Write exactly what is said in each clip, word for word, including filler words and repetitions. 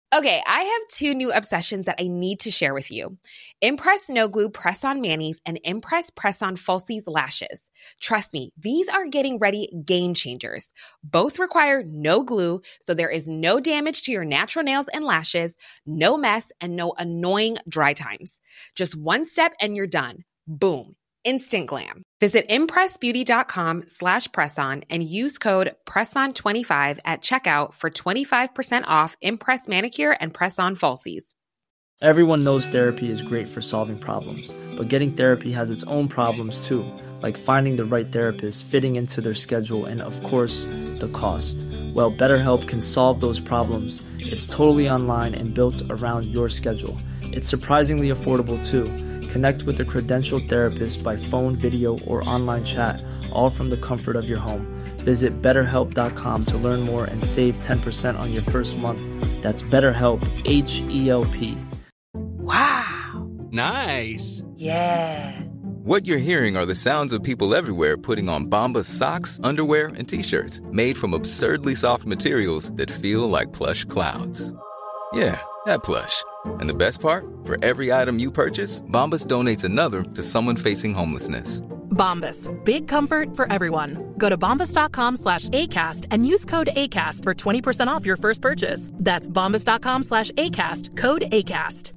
Okay, I have two new obsessions that I need to share with you. Impress No Glue Press-On Manis and Impress Press-On Falsies Lashes. Trust me, these are getting ready game changers. Both require no glue, so there is no damage to your natural nails and lashes, no mess, and no annoying dry times. Just one step and you're done. Boom. Instant glam. Visit impressbeauty.com slash presson and use code presson twenty-five at checkout for twenty-five percent off Impress Manicure and Press-On Falsies. Everyone knows therapy is great for solving problems, but getting therapy has its own problems too, like finding the right therapist, fitting into their schedule, and of course, the cost. Well, BetterHelp can solve those problems. It's totally online and built around your schedule. It's surprisingly affordable too. Connect with a credentialed therapist by phone, video, or online chat, all from the comfort of your home. Visit better help dot com to learn more and save ten percent on your first month. That's BetterHelp, H E L P. Wow. Nice. Yeah. What you're hearing are the sounds of people everywhere putting on Bombas socks, underwear, and T-shirts made from absurdly soft materials that feel like plush clouds. Yeah, that plush. And the best part? For every item you purchase, Bombas donates another to someone facing homelessness. Bombas. Big comfort for everyone. Go to bombas.com slash ACAST and use code ACAST for twenty percent off your first purchase. That's bombas.com slash ACAST. Code ACAST.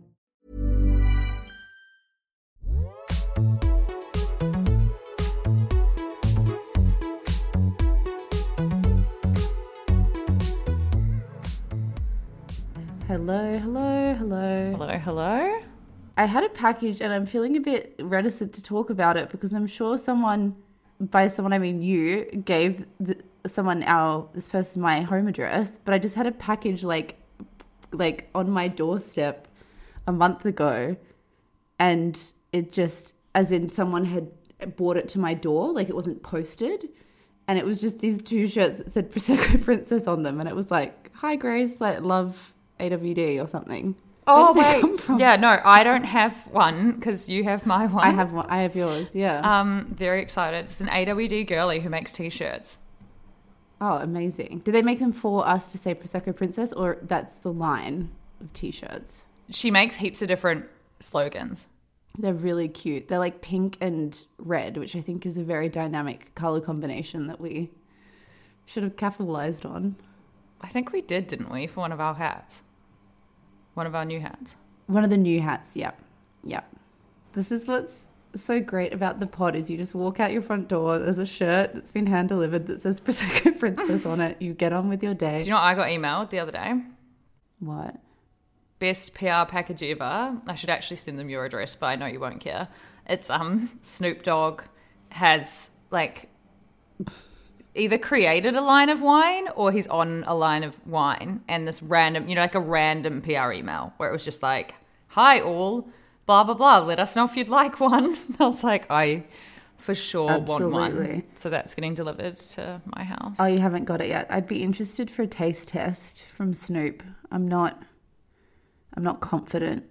Hello, hello, hello. Hello, hello. I had a package and I'm feeling a bit reticent to talk about it because I'm sure someone, by someone I mean you, gave the, someone our, this person my home address, but I just had a package like, like on my doorstep a month ago, and it just, as in someone had brought it to my door, like it wasn't posted, and it was just these two shirts that said Prosecco Princess on them, and it was like, hi Grace, like love A W D or something. Oh wait, yeah, no, I don't have one because you have my one. I have one. I have yours. Yeah. Um, very excited. It's an A W D girly who makes t-shirts. Oh, amazing! Did they make them for us to say Prosecco Princess, or that's the line of t-shirts? She makes heaps of different slogans. They're really cute. They're like pink and red, which I think is a very dynamic color combination that we should have capitalized on. I think we did, didn't we, for one of our hats? One of our new hats. One of the new hats, yeah. Yeah. This is what's so great about the pod is you just walk out your front door, there's a shirt that's been hand-delivered that says Prosecco Princess on it. You get on with your day. Do you know what I got emailed the other day? What? Best P R package ever. I should actually send them your address, but I know you won't care. It's um Snoop Dogg has, like, either created a line of wine or he's on a line of wine, and this random, you know, like a random P R email where it was just like, hi all, blah, blah, blah, let us know if you'd like one. And I was like, I for sure Absolutely. want one. So that's getting delivered to my house. Oh, you haven't got it yet? I'd be interested for a taste test from Snoop. I'm not, I'm not confident.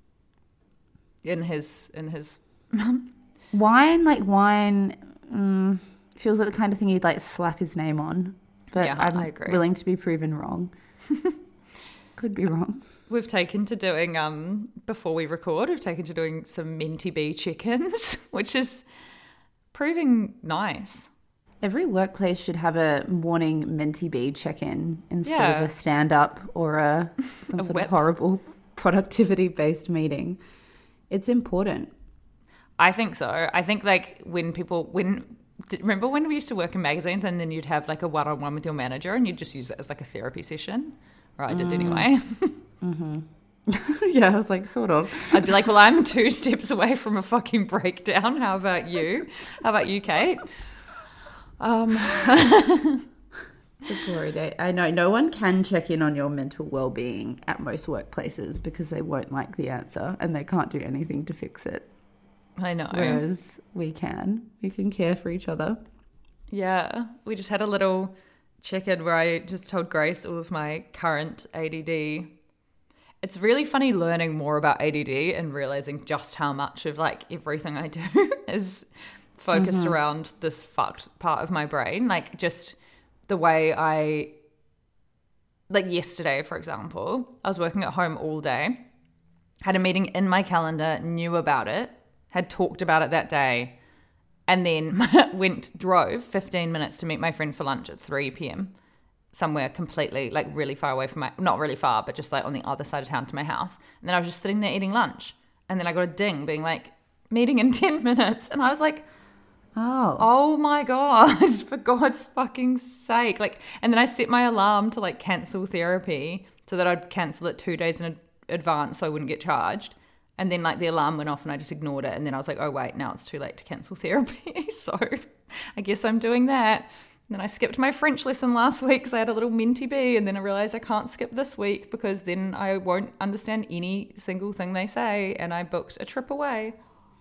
In his, in his... Wine, like wine... Mm, feels like the kind of thing he'd like slap his name on, but yeah, I'm I agree. willing to be proven wrong. Could be wrong. We've taken to doing, um, before we record, we've taken to doing some Minty Bee chickens, which is proving nice. Every workplace should have a morning Minty Bee check-in instead Yeah. of a stand-up or a some A sort whip. of horrible productivity-based meeting. It's important. I think so. I think like when people, when, remember when we used to work in magazines and then you'd have like a one-on-one with your manager and you'd just use it as like a therapy session? Or I did Mm. anyway. Mm-hmm. Yeah, I was like, sort of. I'd be like, well, I'm two steps away from a fucking breakdown. How about you? How about you, Kate? Um, The glory day. I know no one can check in on your mental well-being at most workplaces because they won't like the answer and they can't do anything to fix it. I know. Whereas we can. We can care for each other. Yeah. We just had a little check-in where I just told Grace all of my current A D D. It's really funny learning more about A D D and realizing just how much of like everything I do is focused Mm-hmm. around this fucked part of my brain. Like just the way I like yesterday, for example, I was working at home all day, had a meeting in my calendar, knew about it, had talked about it that day, and then went, drove fifteen minutes to meet my friend for lunch at three p.m. somewhere completely, like really far away from my, not really far, but just like on the other side of town to my house. And then I was just sitting there eating lunch. And then I got a ding being like, meeting in ten minutes. And I was like, Oh. Oh my God, for God's fucking sake. Like, and then I set my alarm to like cancel therapy so that I'd cancel it two days in ad- advance so I wouldn't get charged. And then like the alarm went off and I just ignored it. And then I was like, oh wait, now it's too late to cancel therapy. So I guess I'm doing that. And then I skipped my French lesson last week because I had a little minty bee. And then I realized I can't skip this week because then I won't understand any single thing they say. And I booked a trip away.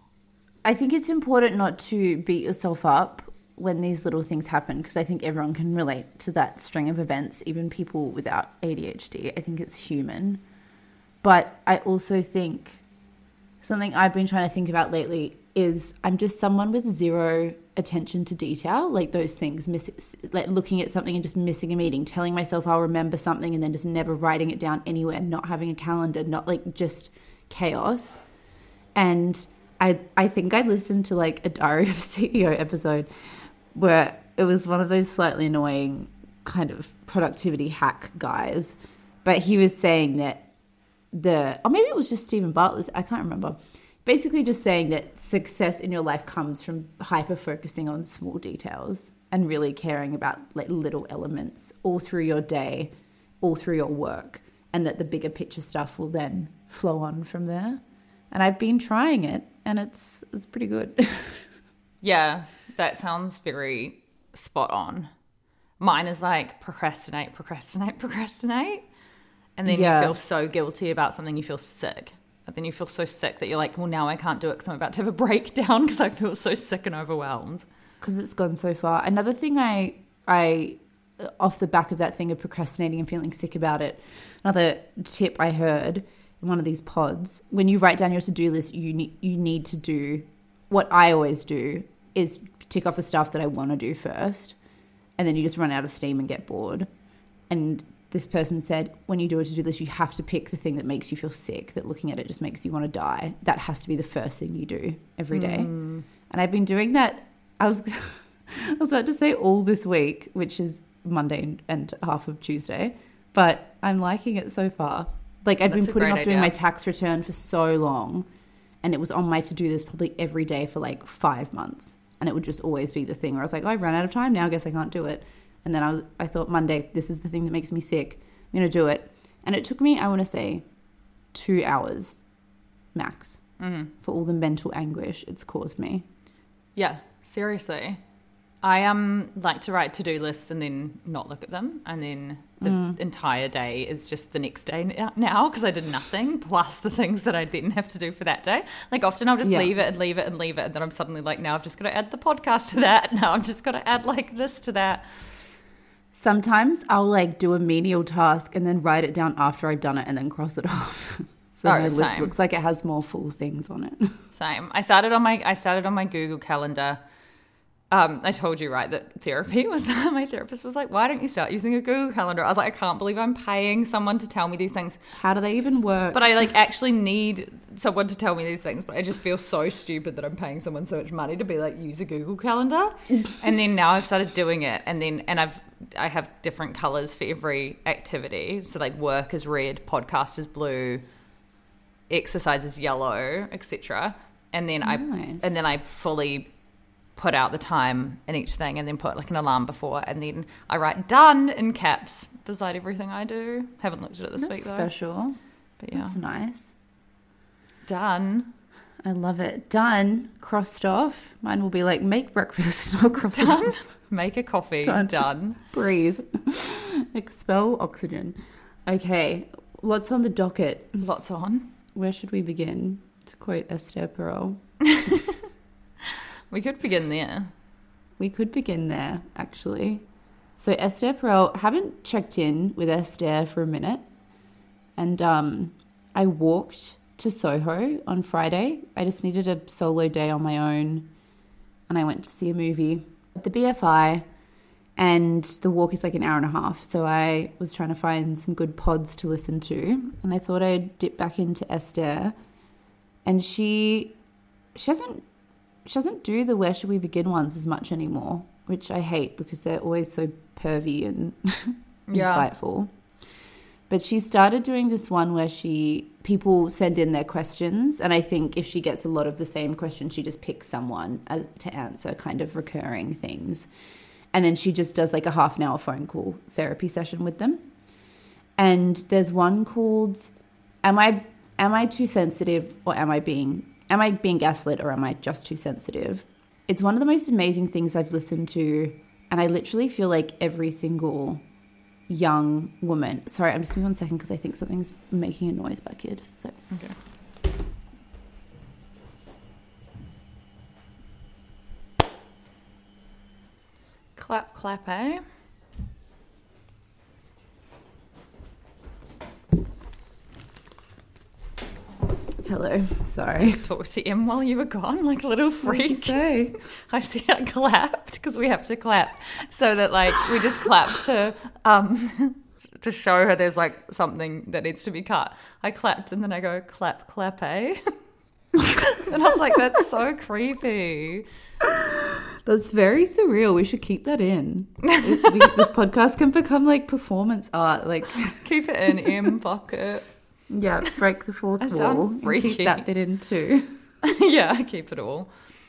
I think it's important not to beat yourself up when these little things happen, because I think everyone can relate to that string of events, even people without A D H D. I think it's human. But I also think something I've been trying to think about lately is I'm just someone with zero attention to detail, like those things, miss, like looking at something and just missing a meeting, telling myself I'll remember something and then just never writing it down anywhere, not having a calendar, not like just chaos. And I, I think I listened to like a Diary of a C E O episode where it was one of those slightly annoying kind of productivity hack guys. But he was saying that the, or maybe it was just Stephen Bartlett, I can't remember. Basically just saying that success in your life comes from hyper focusing on small details and really caring about like little elements all through your day, all through your work, and that the bigger picture stuff will then flow on from there. And I've been trying it, and it's it's pretty good. Yeah, that sounds very spot on. Mine is like procrastinate, procrastinate, procrastinate. And then Yeah. you feel so guilty about something, you feel sick. And then you feel so sick that you're like, well, now I can't do it because I'm about to have a breakdown because I feel so sick and overwhelmed. Because it's gone so far. Another thing I, I, off the back of that thing of procrastinating and feeling sick about it, another tip I heard in one of these pods, when you write down your to-do list, you need, you need to do, what I always do is tick off the stuff that I want to do first, and then you just run out of steam and get bored. And this person said, when you do a to-do list, you have to pick the thing that makes you feel sick, that looking at it just makes you want to die. That has to be the first thing you do every day. Mm. And I've been doing that. I was, I was about to say all this week, which is Monday and, and half of Tuesday, but I'm liking it so far. Like I've That's been putting off doing idea. my tax return for so long, and it was on my to-do list probably every day for like five months. And it would just always be the thing where I was like, oh, I ran out of time now, I guess I can't do it. And then I, was, I thought, Monday, this is the thing that makes me sick. I'm going to do it. And it took me, I want to say, two hours max mm-hmm. for all the mental anguish it's caused me. Yeah, seriously. I um like to write to-do lists and then not look at them. And then the mm. entire day is just the next day now because I did nothing plus the things that I didn't have to do for that day. Like often I'll just yeah. leave it and leave it and leave it. And then I'm suddenly like, now I've just got to add the podcast to that. Now I'm just got to add like this to that. Sometimes I'll like do a menial task and then write it down after I've done it and then cross it off. So oh, my same. list looks like it has more full things on it. Same. I started on my I started on my Google Calendar. Um, I told you, right, that therapy was, my therapist was like, why don't you start using a Google Calendar? I was like, I can't believe I'm paying someone to tell me these things. How do they even work? But I like actually need someone to tell me these things, but I just feel so stupid that I'm paying someone so much money to be like, use a Google Calendar. And then now I've started doing it. And then, and I've, I have different colors for every activity. So like work is red, podcast is blue, exercise is yellow, et cetera. And then nice. I, and then I fully put out the time in each thing and then put like an alarm before, and then I write done in caps beside everything I do. Haven't looked at it this That's week though. Special. But yeah. That's nice. Done. I love it. Done. Crossed off. Mine will be like make breakfast, not crossed Done. off. Make a coffee. Done. Done. Breathe. Expel oxygen. Okay. What's on the docket? Lots on. Where should we begin? To quote Esther Perel. We could begin there. We could begin there, actually. So Esther Perel, haven't checked in with Esther for a minute. And um, I walked to Soho on Friday. I just needed a solo day on my own. And I went to see a movie at the B F I. And the walk is like an hour and a half. So I was trying to find some good pods to listen to. And I thought I'd dip back into Esther. And she she doesn't she doesn't do the Where Should We Begin ones as much anymore, which I hate because they're always so pervy and yeah. insightful. But she started doing this one where she people send in their questions, and I think if she gets a lot of the same questions, she just picks someone as, to answer kind of recurring things. And then she just does like a half an hour phone call therapy session with them. And there's one called Am I Am I Too Sensitive or Am I Being Am I Being Gaslit or Am I Just Too Sensitive? It's one of the most amazing things I've listened to, and I literally feel like every single young woman. Sorry, I'm just moving one second because I think something's making a noise back here. Just a sec. Okay. Clap, clap, eh? Hello. Sorry. I just talked to Em while you were gone, like a little freak. Say. I see I clapped because we have to clap. So that like we just clapped to um to show her there's like something that needs to be cut. I clapped and then I go, clap, clap, eh? And I was like, that's so creepy. That's very surreal. We should keep that in. This, we, this podcast can become like performance art. Like keep it in, Em, fuck it. Yeah, break the fourth I wall. sound freaky. Keep that bit in too. Yeah, keep it all.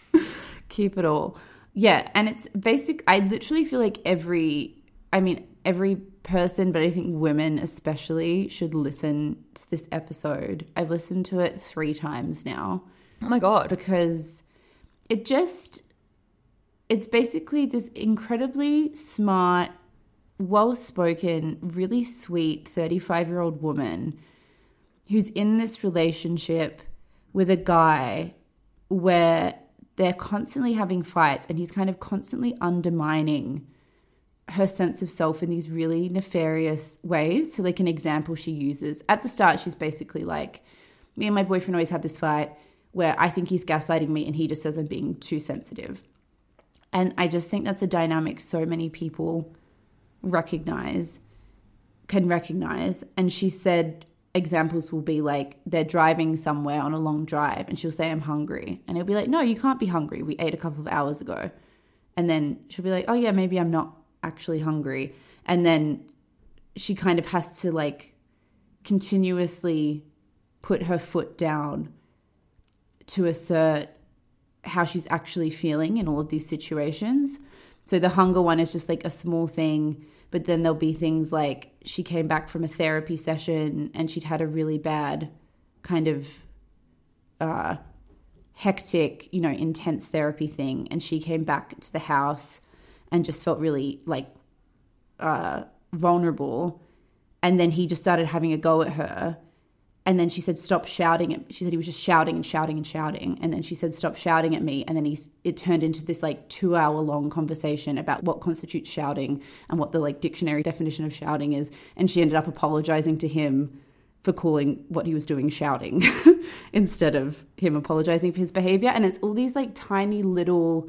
Keep it all. Yeah, and it's basic. I literally feel like every, I mean, every person, but I think women especially should listen to this episode. I've listened to it three times now. Oh my God. Because it just, it's basically this incredibly smart, well-spoken, really sweet thirty-five-year-old woman who's in this relationship with a guy where they're constantly having fights and he's kind of constantly undermining her sense of self in these really nefarious ways. So like an example she uses, at the start she's basically like, me and my boyfriend always have this fight where I think he's gaslighting me and he just says I'm being too sensitive. And I just think that's a dynamic so many people recognize, can recognize. And she said examples will be like they're driving somewhere on a long drive and she'll say, I'm hungry. And he'll be like, no, you can't be hungry. We ate a couple of hours ago. And then she'll be like, oh yeah, maybe I'm not actually hungry. And then she kind of has to like continuously put her foot down to assert how she's actually feeling in all of these situations. So the hunger one is just like a small thing, but then there'll be things like she came back from a therapy session and she'd had a really bad kind of uh, hectic, you know, intense therapy thing. And she came back to the house and just felt really like uh, vulnerable. And then he just started having a go at her. And then she said, stop shouting at me. She said he was just shouting and shouting and shouting. And then she said, stop shouting at me. And then he, it turned into this like two hour long conversation about what constitutes shouting and what the like dictionary definition of shouting is. And she ended up apologizing to him for calling what he was doing shouting instead of him apologizing for his behavior. And it's all these like tiny little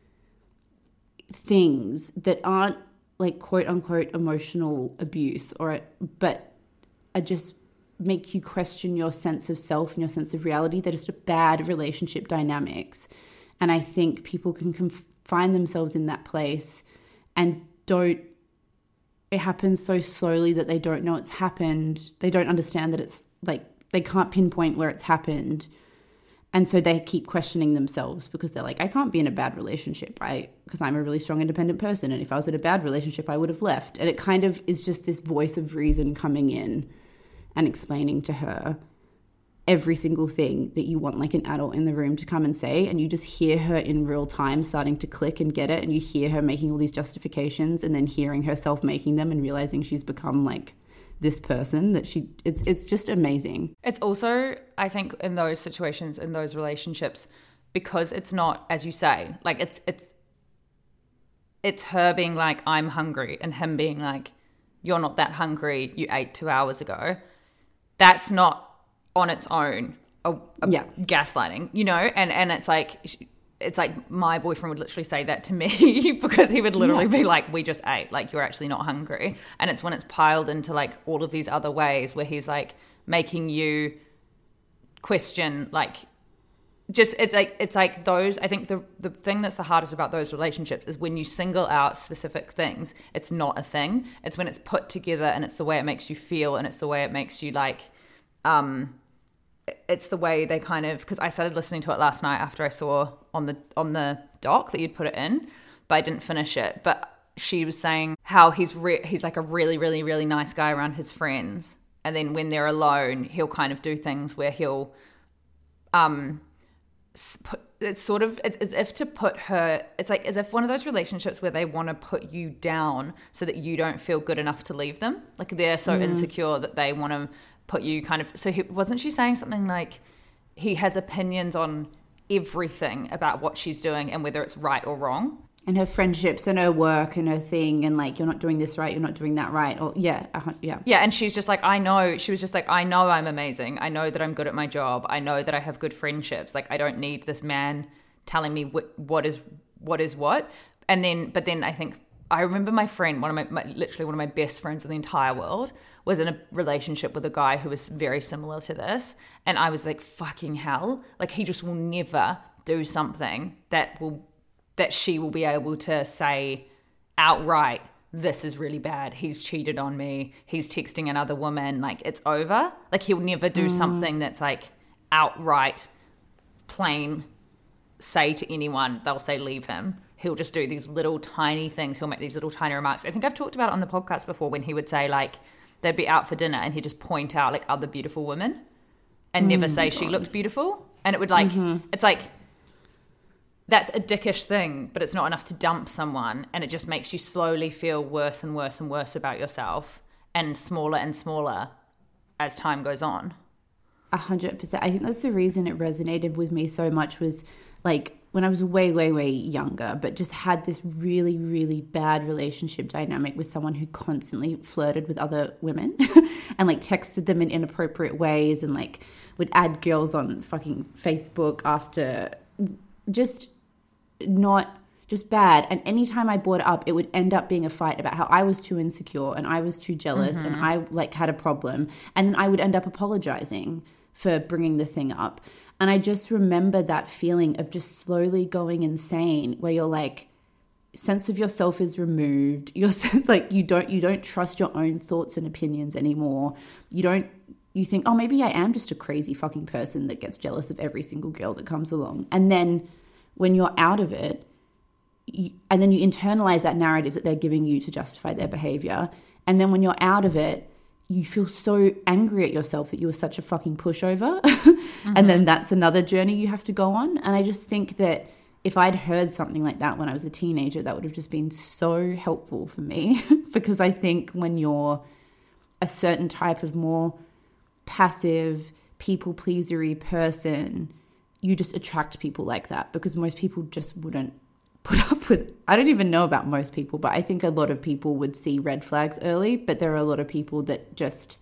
things that aren't like quote unquote emotional abuse or, but are just make you question your sense of self and your sense of reality. They're just bad relationship dynamics. And I think people can conf- find themselves in that place and don't, it happens so slowly that they don't know it's happened. They don't understand that it's like, they can't pinpoint where it's happened. And so they keep questioning themselves because they're like, I can't be in a bad relationship, right? Because I'm a really strong, independent person. And if I was in a bad relationship, I would have left. And it kind of is just this voice of reason coming in and explaining to her every single thing that you want like an adult in the room to come and say, and you just hear her in real time starting to click and get it, and you hear her making all these justifications and then hearing herself making them and realizing she's become like this person that she it's it's just amazing. It's also, I think, in those situations, in those relationships, because it's not, as you say, like it's it's it's her being like, I'm hungry, and him being like, you're not that hungry, you ate two hours ago. That's not on its own a, a yeah. gaslighting, you know? And and it's like it's like my boyfriend would literally say that to me because he would literally yeah. be like, we just ate, like you're actually not hungry. And it's when it's piled into like all of these other ways where he's like making you question, like just it's like it's like those I think the the thing that's the hardest about those relationships is when you single out specific things, it's not a thing. It's when it's put together and it's the way it makes you feel and it's the way it makes you like um it's the way they kind of, because I started listening to it last night after I saw on the on the doc that you'd put it in, but I didn't finish it. But she was saying how he's re- he's like a really, really, really nice guy around his friends. And then when they're alone, he'll kind of do things where he'll, um, put, it's sort of, it's as if to put her, it's like as if one of those relationships where they want to put you down so that you don't feel good enough to leave them. Like they're so mm. insecure that they want to put you kind of, so he, wasn't she saying something like he has opinions on everything about what she's doing and whether it's right or wrong? And her friendships and her work and her thing and like, you're not doing this right, you're not doing that right. Or yeah, uh, yeah. Yeah, and she's just like, I know, she was just like, I know I'm amazing. I know that I'm good at my job. I know that I have good friendships. Like, I don't need this man telling me what, what is what is what. And then, but then I think, I remember my friend, one of my, my, literally one of my best friends in the entire world, was in a relationship with a guy who was very similar to this. And I was like, fucking hell. Like, he just will never do something that will, that she will be able to say outright, this is really bad. He's cheated on me. He's texting another woman. Like, it's over. Like, he'll never do mm. something that's like outright, plain, say to anyone, they'll say leave him. He'll just do these little tiny things. He'll make these little tiny remarks. I think I've talked about it on the podcast before when he would say like, they'd be out for dinner and he'd just point out like other beautiful women and mm, never say she looked beautiful. And it would like, mm-hmm. it's like, that's a dickish thing, but it's not enough to dump someone. And it just makes you slowly feel worse and worse and worse about yourself and smaller and smaller as time goes on. A hundred percent. I think that's the reason it resonated with me so much was like when I was way, way, way younger, but just had this really, really bad relationship dynamic with someone who constantly flirted with other women and like texted them in inappropriate ways and like would add girls on fucking Facebook after just not just bad. And anytime I brought it up, it would end up being a fight about how I was too insecure and I was too jealous mm-hmm. and I like had a problem. And then I would end up apologizing for bringing the thing up. And I just remember that feeling of just slowly going insane where you're like, sense of yourself is removed. You're like, you don't, you don't trust your own thoughts and opinions anymore. You don't, you think, oh, maybe I am just a crazy fucking person that gets jealous of every single girl that comes along. And then when you're out of it, you, and then you internalize that narrative that they're giving you to justify their behavior. And then when you're out of it, you feel so angry at yourself that you were such a fucking pushover. mm-hmm. And then that's another journey you have to go on. And I just think that if I'd heard something like that when I was a teenager, that would have just been so helpful for me. Because I think when you're a certain type of more passive, people-pleasery person, you just attract people like that because most people just wouldn't put up with, I don't even know about most people, but I think a lot of people would see red flags early, but there are a lot of people that just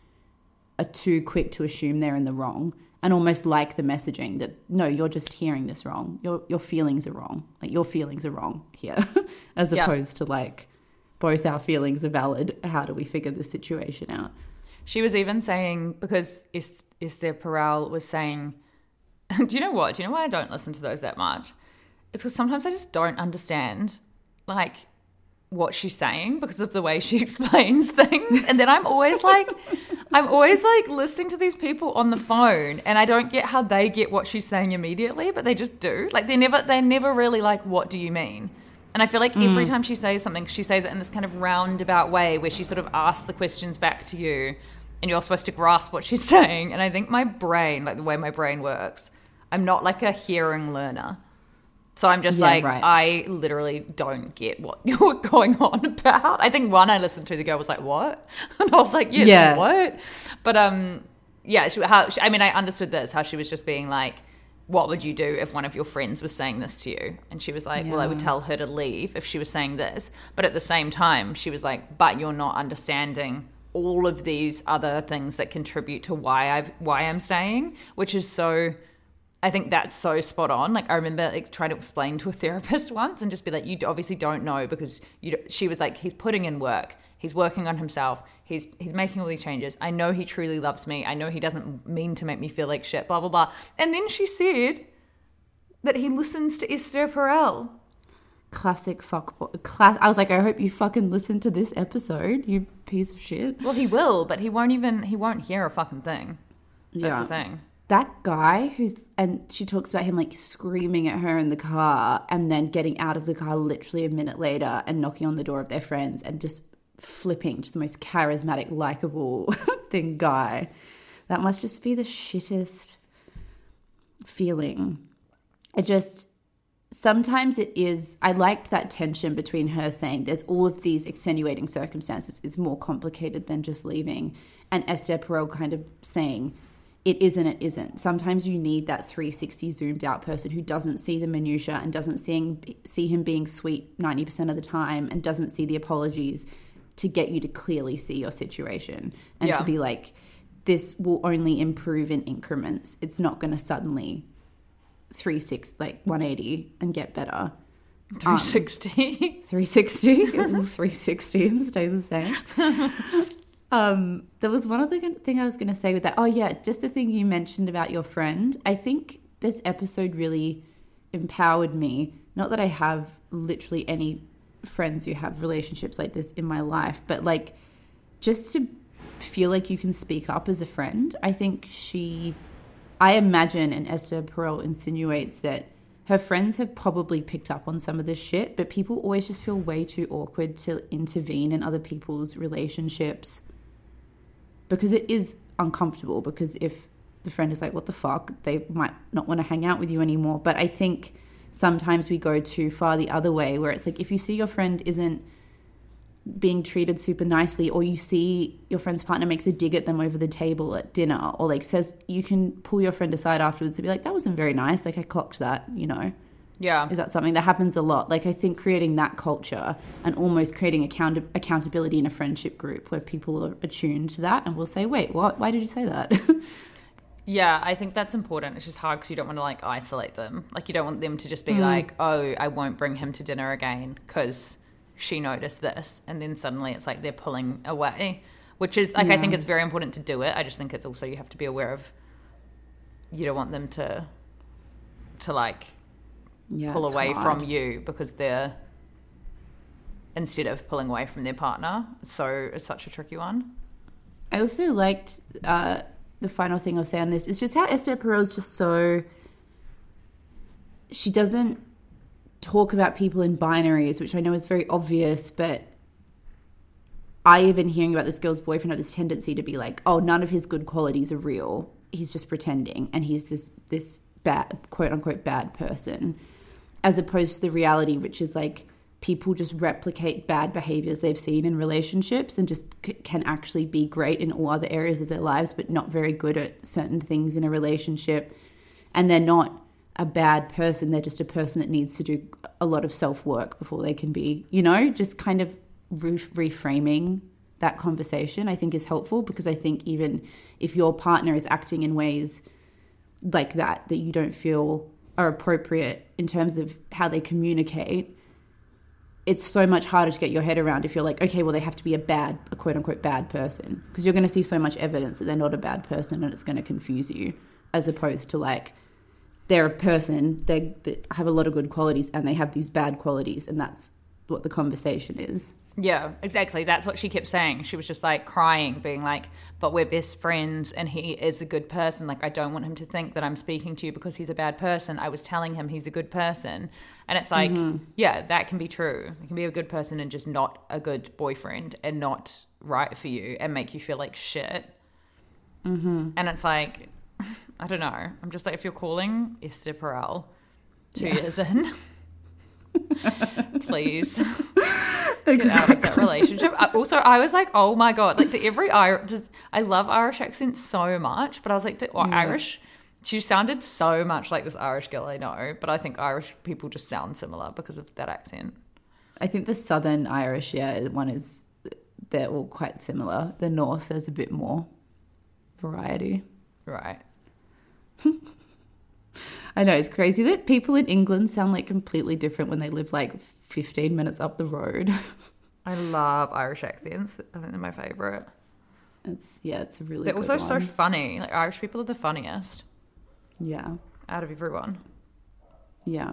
are too quick to assume they're in the wrong and almost like the messaging that, no, you're just hearing this wrong. Your your feelings are wrong. Like your feelings are wrong here as yeah. opposed to like both our feelings are valid. How do we figure this situation out? She was even saying, because Esther Perel was saying, do you know what? Do you know why I don't listen to those that much? It's because sometimes I just don't understand, like, what she's saying because of the way she explains things. And then I'm always like, I'm always like listening to these people on the phone and I don't get how they get what she's saying immediately, but they just do. Like, they never, they're never really like, what do you mean? And I feel like mm. every time she says something, she says it in this kind of roundabout way where she sort of asks the questions back to you and you're supposed to grasp what she's saying. And I think my brain, like the way my brain works, I'm not like a hearing learner. So I'm just yeah, like, right. I literally don't get what you're going on about. I think one I listened to, the girl was like, what? And I was like, yes, yeah. what? But um, yeah, she, how, she, I mean, I understood this, how she was just being like, what would you do if one of your friends was saying this to you? And she was like, yeah. well, I would tell her to leave if she was saying this. But at the same time, she was like, but you're not understanding all of these other things that contribute to why I've why I'm staying, which is so... I think that's so spot on. Like I remember like, trying to explain to a therapist once and just be like, you obviously don't know because you. Don't, she was like, he's putting in work. He's working on himself. He's he's making all these changes. I know he truly loves me. I know he doesn't mean to make me feel like shit, blah, blah, blah. And then she said that he listens to Esther Perel. Classic fuck. Class. I was like, I hope you fucking listen to this episode, you piece of shit. Well, he will, but he won't even, he won't hear a fucking thing. That's Yeah. the thing. That guy who's, and she talks about him like screaming at her in the car and then getting out of the car literally a minute later and knocking on the door of their friends and just flipping to the most charismatic, likable thing guy. That must just be the shittest feeling. I just, sometimes it is, I liked that tension between her saying there's all of these extenuating circumstances. It's more complicated than just leaving. And Esther Perel kind of saying, it isn't, it isn't. Sometimes you need that three sixty zoomed out person who doesn't see the minutiae and doesn't see, see him being sweet ninety percent of the time and doesn't see the apologies to get you to clearly see your situation and Yeah. to be like, this will only improve in increments. It's not going to suddenly three six like one eighty and get better. three sixty. three sixty. It will three sixty and stay the same. Um, there was one other thing I was going to say with that. Oh yeah, just the thing you mentioned about your friend. I think this episode really empowered me. Not that I have literally any friends who have relationships like this in my life, but like just to feel like you can speak up as a friend. I think she, I imagine, and Esther Perel insinuates that her friends have probably picked up on some of this shit, but people always just feel way too awkward to intervene in other people's relationships because it is uncomfortable, because if the friend is like, what the fuck, they might not want to hang out with you anymore. But I think sometimes we go too far the other way, where it's like if you see your friend isn't being treated super nicely, or you see your friend's partner makes a dig at them over the table at dinner, or like says, you can pull your friend aside afterwards to be like, that wasn't very nice, like I clocked that, you know. Yeah. Is that something that happens a lot? Like I think creating that culture and almost creating account- accountability in a friendship group where people are attuned to that and will say, wait, what? Why did you say that? Yeah, I think that's important. It's just hard because you don't want to like isolate them. Like you don't want them to just be Mm. like, oh, I won't bring him to dinner again because she noticed this. And then suddenly it's like they're pulling away, which is like, I think it's very important to do it. I just think it's also, you have to be aware of, you don't want them to, to like Yeah, pull it's away hard. from you because they're, instead of pulling away from their partner. So it's such a tricky one. I also liked uh, the final thing I'll say on this is just how Esther Perel is just so, she doesn't talk about people in binaries, which I know is very obvious, but I even hearing about this girl's boyfriend had this tendency to be like, oh, none of his good qualities are real. He's just pretending, and he's this this bad, quote unquote, bad person, as opposed to the reality, which is like people just replicate bad behaviors they've seen in relationships and just c- can actually be great in all other areas of their lives, but not very good at certain things in a relationship. And they're not a bad person. They're just a person that needs to do a lot of self-work before they can be, you know, just kind of re- reframing that conversation, I think is helpful, because I think even if your partner is acting in ways like that, that you don't feel are appropriate in terms of how they communicate, it's so much harder to get your head around if you're like, okay, well, they have to be a bad, a quote unquote bad person, because you're going to see so much evidence that they're not a bad person and it's going to confuse you, as opposed to like, they're a person, they, they have a lot of good qualities and they have these bad qualities, and that's what the conversation is. Yeah, exactly. That's what she kept saying. She was just like crying, being like, but we're best friends and he is a good person. Like, I don't want him to think that I'm speaking to you because he's a bad person. I was telling him he's a good person. And it's like, mm-hmm. yeah, that can be true. You can be a good person and just not a good boyfriend and not right for you and make you feel like shit. Mm-hmm. And it's like, I don't know. I'm just like, if you're calling Esther Perel two yeah. years in, please get exactly. out of that relationship. I, also, I was like, oh my God, like to every Irish, just, I love Irish accents so much, but I was like, to, well, yeah. Irish, she sounded so much like this Irish girl I know, but I think Irish people just sound similar because of that accent. I think the Southern Irish, yeah, one is, they're all quite similar. The North, there's a bit more variety. Right. I know, it's crazy that people in England sound like completely different when they live like fifteen minutes up the road. I love Irish accents. I think they're my favourite. It's yeah, it's a really They're good also one. so funny. Like Irish people are the funniest Yeah. out of everyone. Yeah.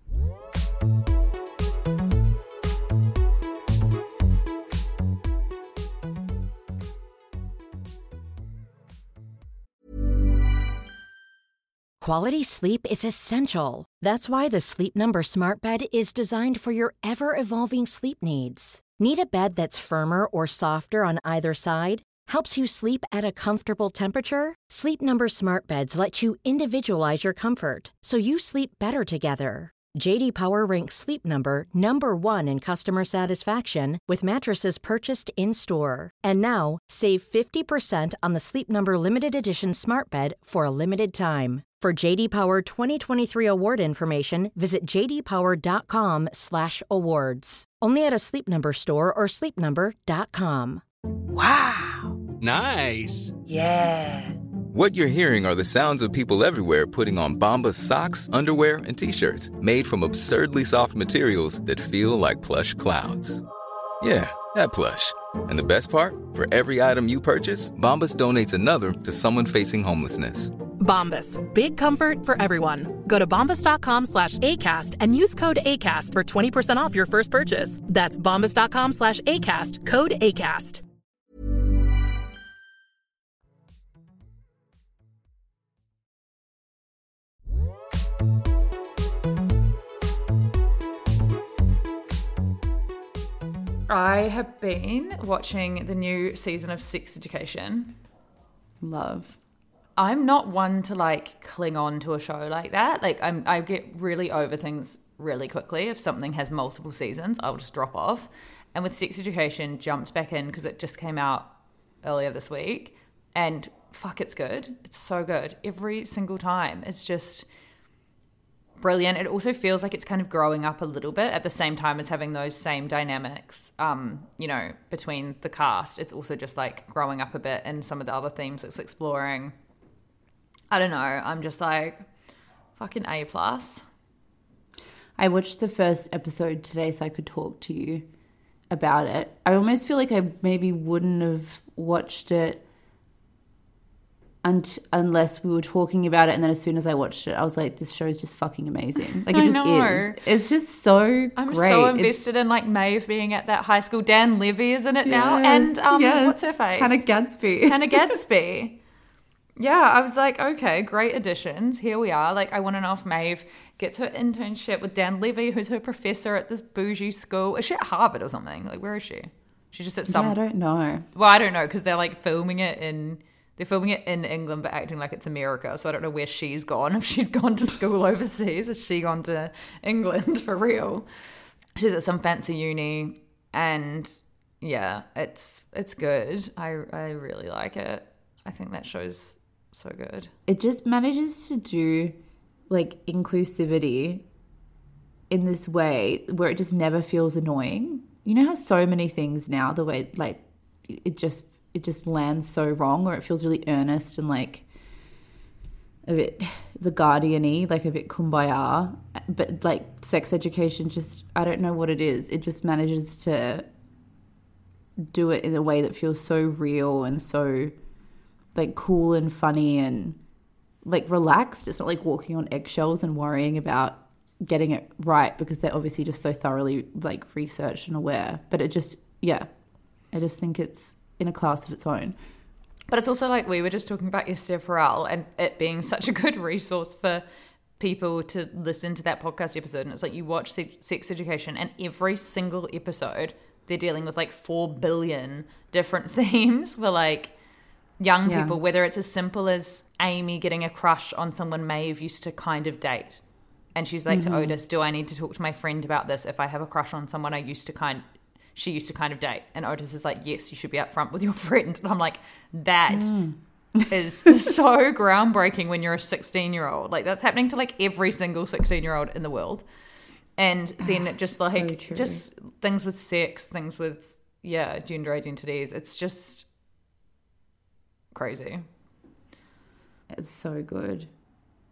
Quality sleep is essential. That's why the Sleep Number Smart Bed is designed for your ever-evolving sleep needs. Need a bed that's firmer or softer on either side? Helps you sleep at a comfortable temperature? Sleep Number Smart Beds let you individualize your comfort so you sleep better together. J D Power ranks Sleep Number number one in customer satisfaction with mattresses purchased in-store. And now, save fifty percent on the Sleep Number Limited Edition Smart Bed for a limited time. For J D Power twenty twenty-three award information, visit j d power dot com slash awards. Only at a Sleep Number store or sleep number dot com. Wow. Nice. Yeah. What you're hearing are the sounds of people everywhere putting on Bombas socks, underwear, and T-shirts made from absurdly soft materials that feel like plush clouds. Yeah, that plush. And the best part? For every item you purchase, Bombas donates another to someone facing homelessness. Bombas. Big comfort for everyone. Go to bombas.com slash ACAST and use code ACAST for twenty percent off your first purchase. That's bombas.com slash ACAST. Code ACAST. I have been watching the new season of Sex Education. Love. I'm not one to like cling on to a show like that. Like I'm, I get really over things really quickly. If something has multiple seasons, I'll just drop off. And with Sex Education, jumped back in because it just came out earlier this week. And fuck, it's good. It's so good. Every single time. It's just brilliant. It also feels like it's kind of growing up a little bit at the same time as having those same dynamics, um, you know, between the cast. It's also just like growing up a bit and some of the other themes it's exploring. I don't know. I'm just like fucking A plus. I watched the first episode today so I could talk to you about it. I almost feel like I maybe wouldn't have watched it un- unless we were talking about it, and then as soon as I watched it, I was like, this show is just fucking amazing. Like, it I just know. is. It's just so I'm great. so invested in like Maeve being at that high school. Dan Levy is in it now. Yes, And um, yes. what's her face? Hannah Gadsby. Hannah Gadsby. Yeah, I was like, okay, great additions. Here we are. Like, I want to know if Maeve gets her internship with Dan Levy, who's her professor at this bougie school. Is she at Harvard or something? Like, where is she? She's just at some... Yeah, I don't know. Well, I don't know, because they're like filming it in... They're filming it in England but acting like it's America, so I don't know where she's gone. If she's gone to school overseas, has she gone to England for real? She's at some fancy uni, and yeah, it's it's good. I, I really like it. I think that show's so good. It just manages to do like inclusivity in this way where it just never feels annoying. You know how so many things now, the way like it just it just lands so wrong, or it feels really earnest and like a bit the Guardian-y, like a bit kumbaya. But like Sex Education, just I don't know what it is. It just manages to do it in a way that feels so real and so like cool and funny and like relaxed. It's not like walking on eggshells and worrying about getting it right, because they're obviously just so thoroughly like researched and aware. But it just, yeah, I just think it's in a class of its own. But it's also like we were just talking about Esther Perel and it being such a good resource for people to listen to that podcast episode. And it's like you watch Sex Education and every single episode they're dealing with like four billion different themes for like young Yeah. people, whether it's as simple as Amy getting a crush on someone Maeve used to kind of date. And she's like Mm-hmm. to Otis, do I need to talk to my friend about this if I have a crush on someone I used to kind she used to kind of date? And Otis is like, yes, you should be upfront with your friend. And I'm like, that Mm. is so groundbreaking when you're a sixteen-year-old. Like, that's happening to like every single sixteen-year-old in the world. And then it just like, true. just things with sex, things with, yeah, gender identities. It's just crazy. It's so good.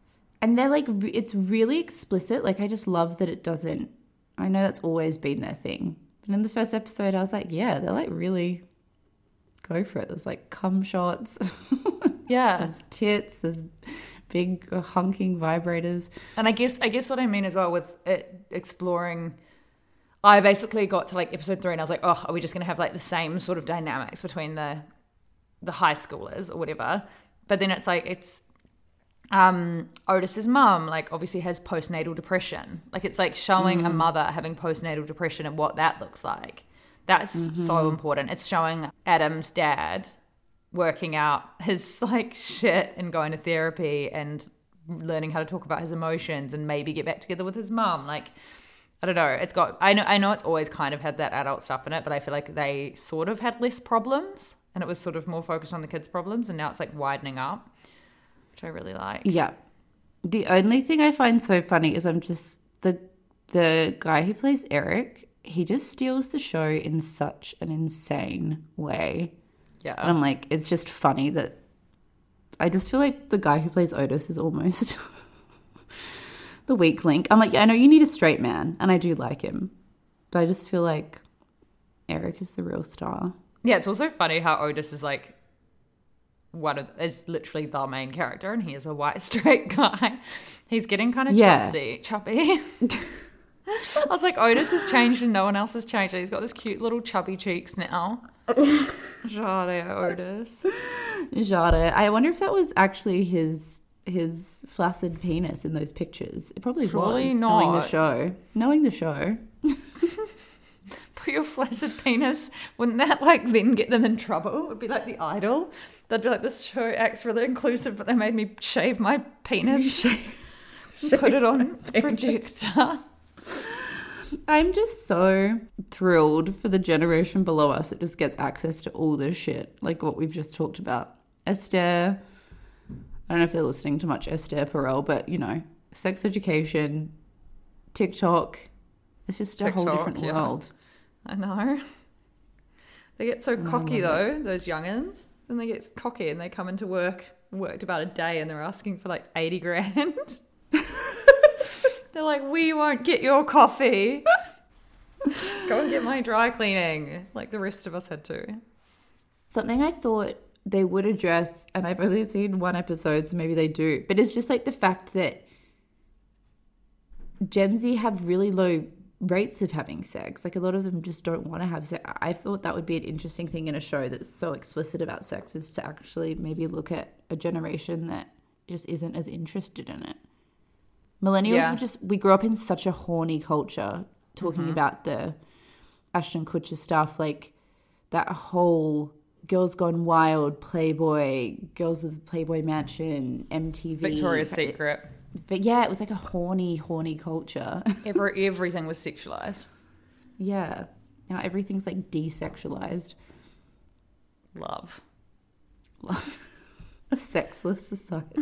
And they're like, re- it's really explicit. Like, I just love that it doesn't, I know that's always been their thing. But in the first episode, I was like, yeah, they're like really go for it. There's like cum shots. Yeah. There's tits. There's big hunking vibrators. And I guess, I guess what I mean as well with it exploring, I basically got to like episode three and I was like, oh, are we just going to have like the same sort of dynamics between the, the high schoolers or whatever? But then it's like, it's, Um, Otis's mum, like, obviously has postnatal depression. Like, it's like showing mm. a mother having postnatal depression and what that looks like. That's mm-hmm. so important. It's showing Adam's dad working out his like shit and going to therapy and learning how to talk about his emotions and maybe get back together with his mum. Like, I don't know. It's got, I know, I know it's always kind of had that adult stuff in it, but I feel like they sort of had less problems and it was sort of more focused on the kids' problems, and now it's like widening up, which I really like. Yeah. The only thing I find so funny is I'm just, the the guy who plays Eric, he just steals the show in such an insane way. Yeah. And I'm like, it's just funny that, I just feel like the guy who plays Otis is almost the weak link. I'm like, I know you need a straight man, and I do like him, but I just feel like Eric is the real star. Yeah, it's also funny how Otis is like, one of is literally the main character, and he is a white straight guy. He's getting kind of yeah. chubby. chubby. I was like, Otis has changed and no one else has changed. He's got this cute little chubby cheeks now. Jade Otis. Jade. I wonder if that was actually his his flaccid penis in those pictures. It probably Surely was. Not. Knowing the show. Knowing the show. Put your flaccid penis, wouldn't that like then get them in trouble? It would be like The Idol. They'd be like, this show acts really inclusive, but they made me shave my penis. Shave, put it on projector. I'm just so thrilled for the generation below us that just gets access to all this shit, like what we've just talked about. Esther, I don't know if they're listening to much Esther Perel, but you know, sex education, TikTok, it's just a TikTok, whole different yeah. world. I know. They get so cocky though, those youngins. Then they get cocky and they come into work, worked about a day, and they're asking for like eighty grand. They're like, we won't get your coffee. Go and get my dry cleaning, like the rest of us had to. Something I thought they would address, and I've only seen one episode, so maybe they do, but it's just like the fact that Gen Z have really low rates of having sex. Like a lot of them just don't want to have sex. I thought that would be an interesting thing in a show that's so explicit about sex, is to actually maybe look at a generation that just isn't as interested in it. Millennials yeah. were just, we grew up in such a horny culture, talking mm-hmm. about the Ashton Kutcher stuff, like that whole Girls Gone Wild, Playboy, Girls of the Playboy Mansion, M T V. Victoria's Secret. But yeah, it was like a horny, horny culture. Every, everything was sexualized. Yeah. Now everything's like desexualized. Love. Love. A sexless society.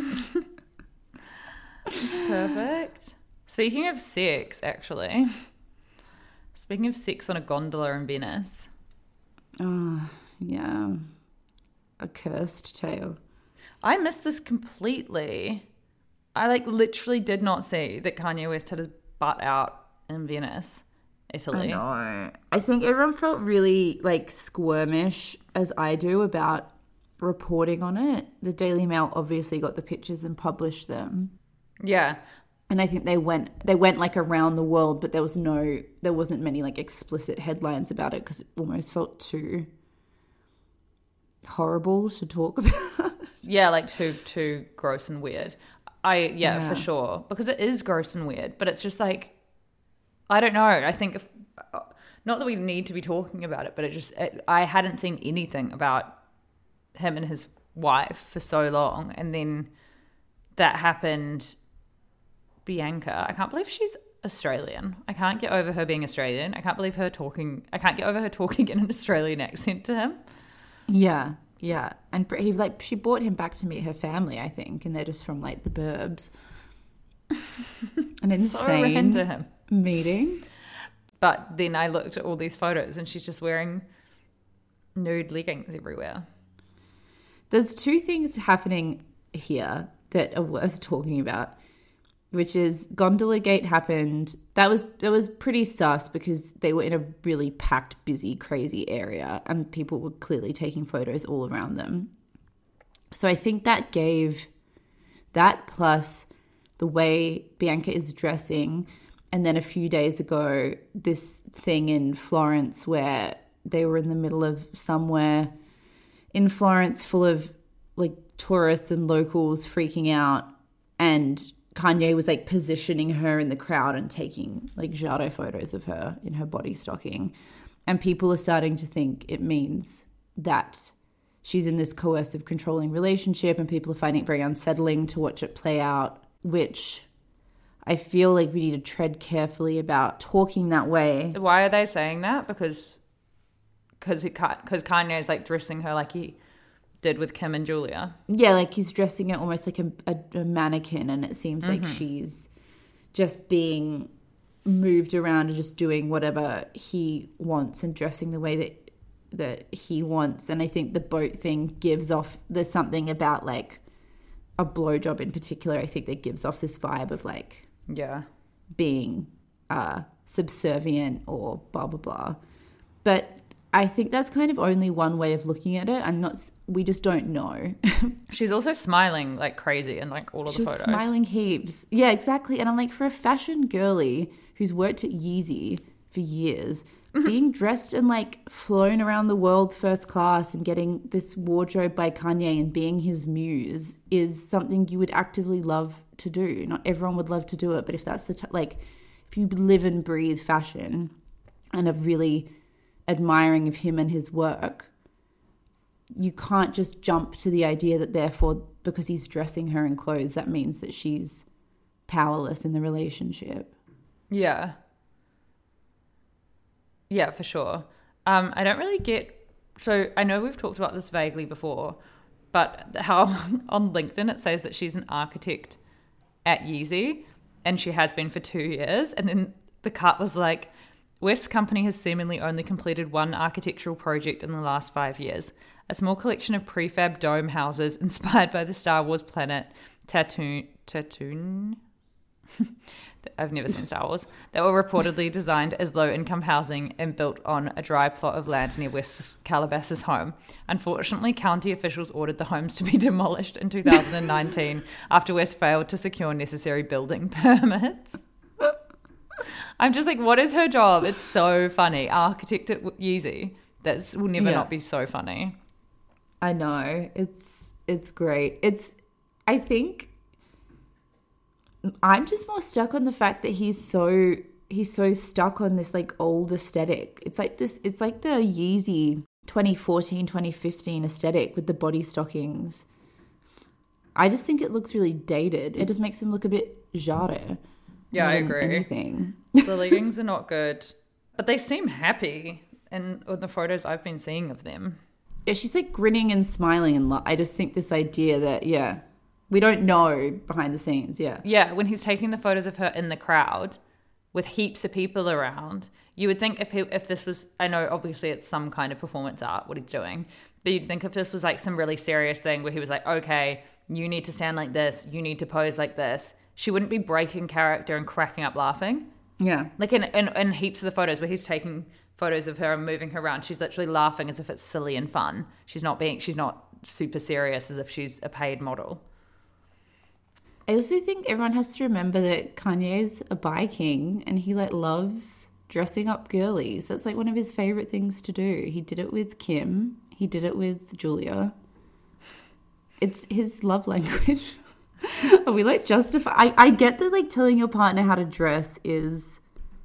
It's perfect. Speaking of sex, actually. Speaking of sex on a gondola in Venice. Oh, yeah. A cursed tale. I missed this completely. I like literally did not see that Kanye West had his butt out in Venice, Italy. I know. I think everyone felt really like squirmish, as I do, about reporting on it. The Daily Mail obviously got the pictures and published them. Yeah. And I think they went they went like around the world, but there was no there wasn't many like explicit headlines about it because it almost felt too horrible to talk about. Yeah, like too too gross and weird. I yeah, yeah, for sure, because it is gross and weird, but it's just like, I don't know. I think if, not that we need to be talking about it, but it just it, I hadn't seen anything about him and his wife for so long, and then that happened. Bianca, I can't believe she's Australian. I can't get over her being Australian. I can't believe her talking. I can't get over her talking in an Australian accent to him. Yeah. Yeah, and he like she brought him back to meet her family, I think, and they're just from like the burbs. An insane so him. meeting. But then I looked at all these photos, and she's just wearing nude leggings everywhere. There's two things happening here that are worth talking about. which is Gondola Gate happened. That was that was pretty sus because they were in a really packed, busy, crazy area and people were clearly taking photos all around them. So I think that gave that plus the way Bianca is dressing, and then a few days ago, this thing in Florence where they were in the middle of somewhere in Florence full of like tourists and locals freaking out, and Kanye was like positioning her in the crowd and taking like Jado photos of her in her body stocking. And people are starting to think it means that she's in this coercive, controlling relationship, and people are finding it very unsettling to watch it play out, which I feel like we need to tread carefully about talking that way. Why are they saying that? Because because because Kanye is like dressing her like he did with Kim and Julia. Yeah, like he's dressing her almost like a, a, a mannequin, and it seems mm-hmm. like she's just being moved around and just doing whatever he wants and dressing the way that that he wants. And I think the boat thing gives off, there's something about like a blowjob in particular, I think that gives off this vibe of like yeah being uh subservient or blah blah blah. But I think that's kind of only one way of looking at it. I'm not, we just don't know. She's also smiling like crazy in like all of she the was photos. Smiling heaps. Yeah, exactly. And I'm like, for a fashion girly who's worked at Yeezy for years, being dressed and like flown around the world first class and getting this wardrobe by Kanye and being his muse is something you would actively love to do. Not everyone would love to do it, but if that's the, t- like, if you live and breathe fashion and are really admiring of him and his work, you can't just jump to the idea that therefore because he's dressing her in clothes that means that she's powerless in the relationship. Yeah. Yeah, for sure. Um, I don't really get, so I know we've talked about this vaguely before, but how on LinkedIn it says that she's an architect at Yeezy and she has been for two years. And then the cut was like, West Company has seemingly only completed one architectural project in the last five years. A small collection of prefab dome houses inspired by the Star Wars planet Tatooine. Tatooine? I've never seen Star Wars. That were reportedly designed as low-income housing and built on a dry plot of land near West Calabasas' home. Unfortunately, county officials ordered the homes to be demolished in two thousand nineteen after West failed to secure necessary building permits. I'm just like, what is her job? It's so funny. Architect at Yeezy. That will never yeah. not be so funny. I know. It's it's great. It's, I think, I'm just more stuck on the fact that he's so, he's so stuck on this like old aesthetic. It's like this, it's like the Yeezy twenty fourteen, twenty fifteen aesthetic with the body stockings. I just think it looks really dated. It just makes him look a bit Jado. Yeah, I agree. Anything. The leggings are not good, but they seem happy in, in the photos I've been seeing of them. Yeah, she's like grinning and smiling, and lo- I just think this idea that yeah, we don't know behind the scenes. Yeah, yeah. When he's taking the photos of her in the crowd with heaps of people around, you would think if he, if this was, I know obviously it's some kind of performance art what he's doing, but you'd think if this was like some really serious thing where he was like, okay, you need to stand like this, you need to pose like this. She wouldn't be breaking character and cracking up laughing. Yeah. Like in, in, in heaps of the photos where he's taking photos of her and moving her around, she's literally laughing as if it's silly and fun. She's not being, she's not super serious as if she's a paid model. I also think everyone has to remember that Kanye's a bi king and he like loves dressing up girlies. That's like one of his favorite things to do. He did it with Kim. He did it with Julia. It's his love language. Are we like justify? I, I get that like telling your partner how to dress is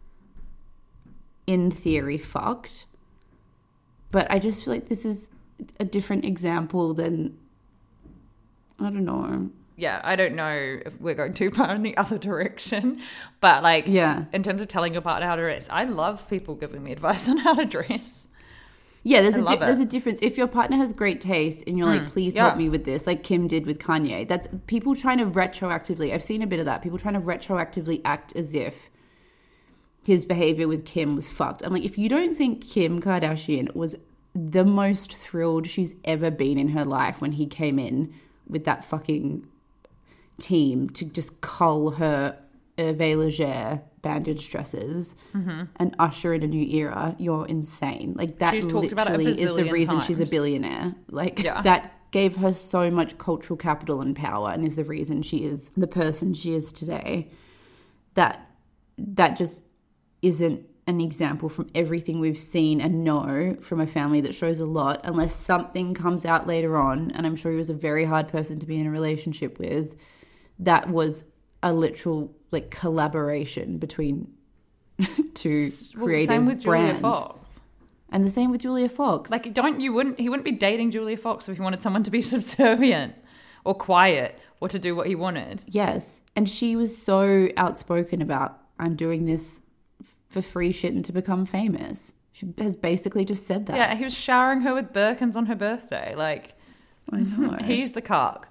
in theory fucked, but I just feel like this is a different example than, I don't know. Yeah, I don't know if we're going too far in the other direction, but like yeah. in terms of telling your partner how to dress, I love people giving me advice on how to dress. Yeah, there's I a di- there's a difference. If your partner has great taste and you're mm, like, please yeah. help me with this, like Kim did with Kanye, that's people trying to retroactively, I've seen a bit of that, people trying to retroactively act as if his behavior with Kim was fucked. I'm like, if you don't think Kim Kardashian was the most thrilled she's ever been in her life when he came in with that fucking team to just cull her Hervé Leger bandage dresses Mm-hmm. and usher in a new era, you're insane. Like that She's talked about it a literally is the bazillion reason she's a times. billionaire. Like Yeah. that gave her so much cultural capital and power and is the reason she is the person she is today. That that just isn't an example from everything we've seen and know from a family that shows a lot, unless something comes out later on, and I'm sure he was a very hard person to be in a relationship with, that was a literal like collaboration between two Well, creative same with brands. Julia Fox. And the same with Julia Fox. Like, don't you wouldn't he wouldn't be dating Julia Fox if he wanted someone to be subservient or quiet or to do what he wanted. Yes. And she was so outspoken about, I'm doing this for free shit and to become famous. She has basically just said that. Yeah, he was showering her with Birkins on her birthday. Like, I know. he's the cock.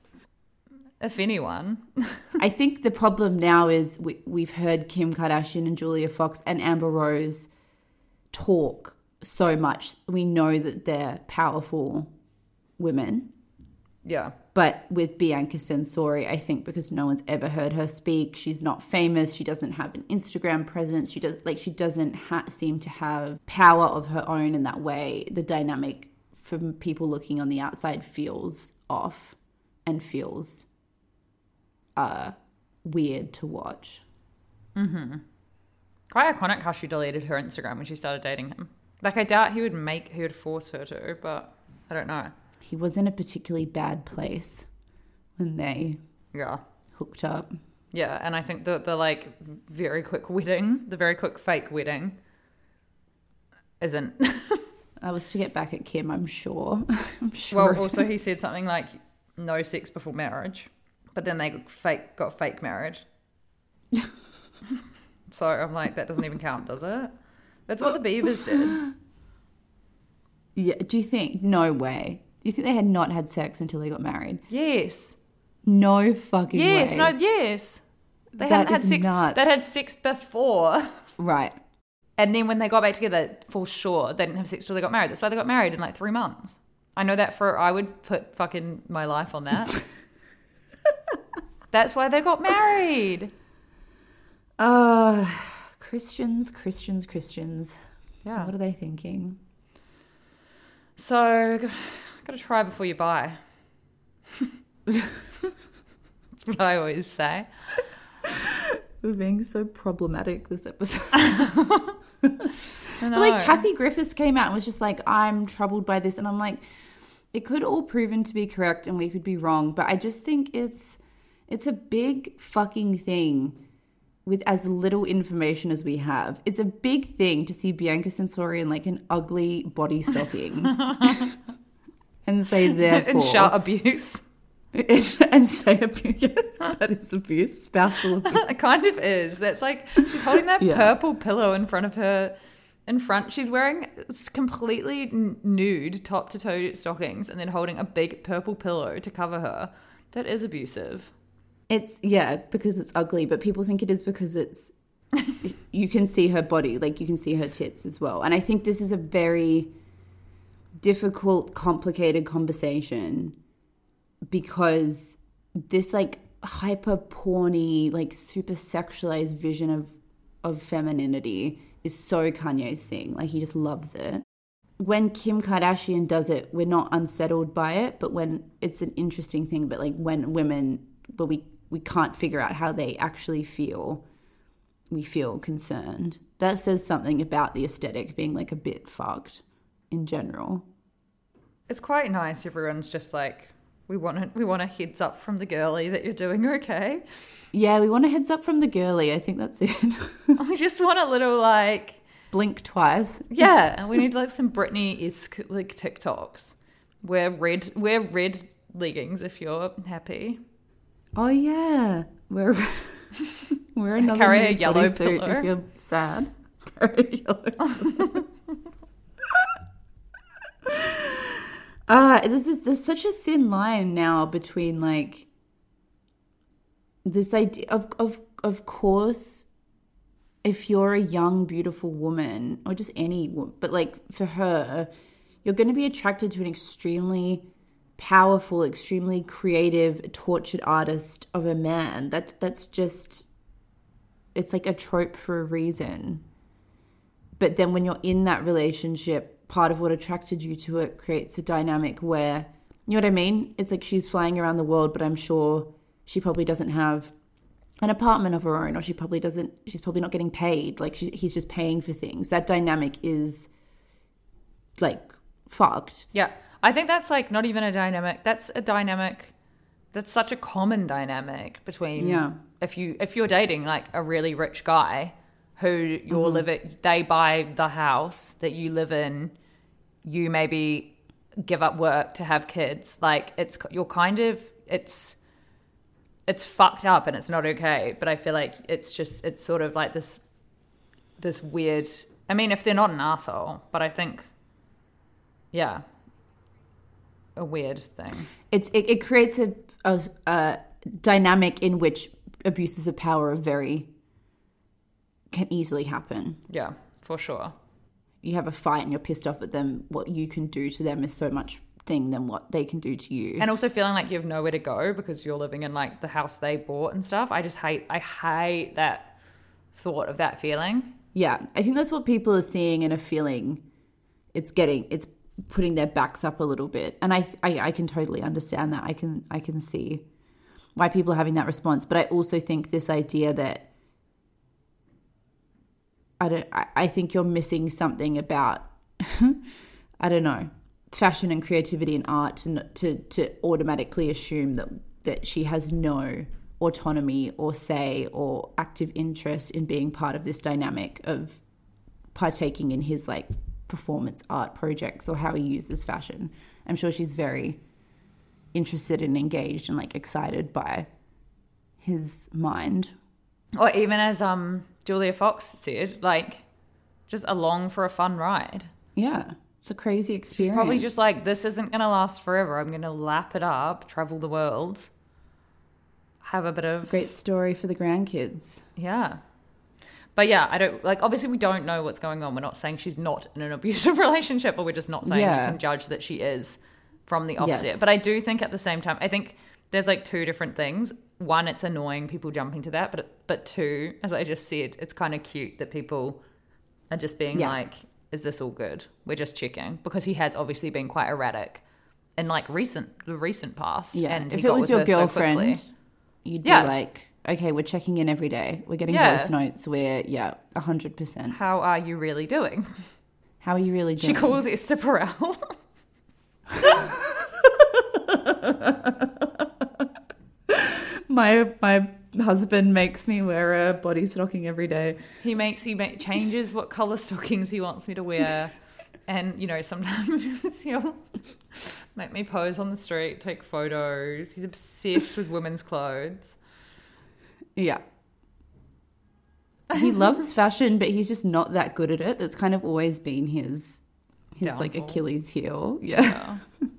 If anyone. I think the problem now is we, we've heard Kim Kardashian and Julia Fox and Amber Rose talk so much. We know that they're powerful women. Yeah. But with Bianca Censori, I think because no one's ever heard her speak, she's not famous. She doesn't have an Instagram presence. She does like she doesn't ha- seem to have power of her own in that way. The dynamic from people looking on the outside feels off and feels uh, weird to watch. Mm-hmm. Quite iconic how she deleted her Instagram when she started dating him. Like, I doubt he would make, he would force her to, but I don't know. He was in a particularly bad place when they Yeah. hooked up. Yeah, and I think the, the like, very quick wedding, the very quick fake wedding isn't. That was to get back at Kim, I'm sure. I'm sure. Well, also he said something like, no sex before marriage. But then they got fake, got fake married. So I'm like, that doesn't even count, does it? That's what the Biebers did. Yeah. Do you think? No way. Do you think they had not had sex until they got married? Yes. No fucking Yes, way. no, yes. They That hadn't had is sex. nuts. They had sex before. Right. And then when they got back together, for sure, they didn't have sex till they got married. That's why they got married in like three months. I know that for, I would put fucking my life on that. That's why they got married. Uh, Christians, Christians, Christians. Yeah. What are they thinking? So, got to try before you buy. That's what I always say. We're being so problematic this episode. I But know. like Kathy Griffiths came out and was just like, I'm troubled by this. And I'm like, it could all proven to be correct and we could be wrong. But I just think it's it's a big fucking thing with as little information as we have. It's a big thing to see Bianca Censori in like an ugly body stocking and say therefore. And shout abuse. and say abuse. That is abuse. Spousal abuse. It kind of is. That's like, she's holding that Yeah. purple pillow in front of her. In front, she's wearing completely n- nude top to toe stockings and then holding a big purple pillow to cover her. That is abusive. It's, yeah, because it's ugly, but people think it is because it's, you can see her body, like you can see her tits as well. And I think this is a very difficult, complicated conversation because this like hyper porny, like super sexualized vision of, of femininity is so Kanye's thing. Like he just loves it. When Kim Kardashian does it, we're not unsettled by it, but when it's an interesting thing, but like when women, but we, we can't figure out how they actually feel, we feel concerned. That says something about the aesthetic being like a bit fucked in general. It's quite nice. Everyone's just like, we want a, we want a heads up from the girly that you're doing okay. Yeah, we want a heads up from the girly. I think that's it. We just want a little like, Blink twice. yeah, and we need like some Britney-esque like TikToks. Wear red, wear red leggings if you're happy. Oh yeah, we're we're another Carry a nude yellow bodysuit pillow. if you're sad. Carry a yellow pillow. Ah, this is there's such a thin line now between like this idea of of of course, if you're a young beautiful woman or just any wo- but like for her, you're going to be attracted to an extremely powerful, extremely creative, tortured artist of a man. That's that's just, it's like a trope for a reason. But then when you're in that relationship, part of what attracted you to it creates a dynamic where, you know what I mean? It's like she's flying around the world, but I'm sure she probably doesn't have an apartment of her own, or she probably doesn't, she's probably not getting paid. Like she, he's just paying for things. That dynamic is like fucked. Yeah. I think that's like not even a dynamic. That's a dynamic. That's such a common dynamic between, yeah. if you, if you're dating like a really rich guy who you're Mm-hmm. living, they buy the house that you live in, you maybe give up work to have kids. Like it's, you're kind of, it's, it's fucked up and it's not okay. But I feel like it's just, it's sort of like this, this weird, I mean, if they're not an asshole, but I think, yeah, a weird thing. It's, it, it creates a, a, a dynamic in which abuses of power are very, can easily happen. Yeah, for sure. You have a fight and you're pissed off at them. What you can do to them is so much thing than what they can do to you. And also feeling like you have nowhere to go because you're living in like the house they bought and stuff. I just hate, I hate that thought of that feeling. Yeah, I think that's what people are seeing and are feeling. It's getting, it's putting their backs up a little bit. And I, I, I can totally understand that. I can, I can see why people are having that response. But I also think this idea that I don't. I, I think you're missing something about, I don't know, fashion and creativity and art to to to automatically assume that that she has no autonomy or say or active interest in being part of this dynamic of partaking in his like performance art projects or how he uses fashion. I'm sure she's very interested and engaged and like excited by his mind. Or even as um Julia Fox said, like just along for a fun ride. Yeah, it's a crazy experience. She's probably just like, this isn't going to last forever. I'm going to lap it up, travel the world, have a bit of... Great story for the grandkids. Yeah. But yeah, I don't... Like, obviously we don't know what's going on. We're not saying she's not in an abusive relationship, but we're just not saying Yeah. you can judge that she is from the offset. Yes. But I do think at the same time, I think there's like two different things. One, it's annoying people jumping to that, but but two, as I just said, it's kind of cute that people are just being Yeah. like, is this all good? We're just checking, because he has obviously been quite erratic in like recent the recent past. Yeah, and he if it got was with your her so girlfriend, quickly. you'd Yeah. be like, okay, we're checking in every day. We're getting Yeah. voice notes. We're, yeah, one hundred percent. How are you really doing? How are you really doing? She calls Esther Perel. my my husband makes me wear a body stocking every day. He makes he make, changes what color stockings he wants me to wear, and you know sometimes he'll make me pose on the street, take photos. He's obsessed with women's clothes. Yeah. He loves fashion, but he's just not that good at it. That's kind of always been his his like Downfall. Achilles heel. Yeah.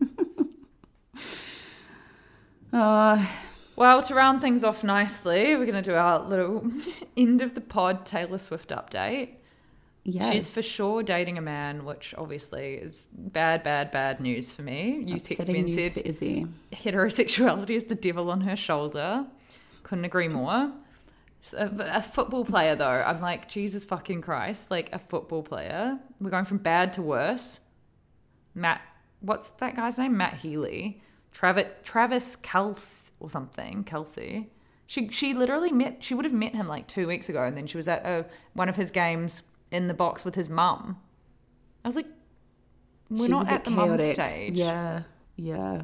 uh Well, to round things off nicely, we're going to do our little end of the pod Taylor Swift update. yes. She's for sure dating a man, which obviously is bad, bad, bad news for me. You text Upsetting me and news said for Izzy. heterosexuality is the devil on her shoulder. Couldn't agree more. A, a football player, though, I'm like, Jesus fucking Christ, like a football player. We're going from bad to worse. Matt, what's that guy's name? Matt Healy. Travis, Travis Kelce or something, Kelsey. She she literally met, she would have met him like two weeks ago, and then she was at a, one of his games in the box with his mum. I was like, we're She's not a bit at the mum chaotic. stage. Yeah, yeah.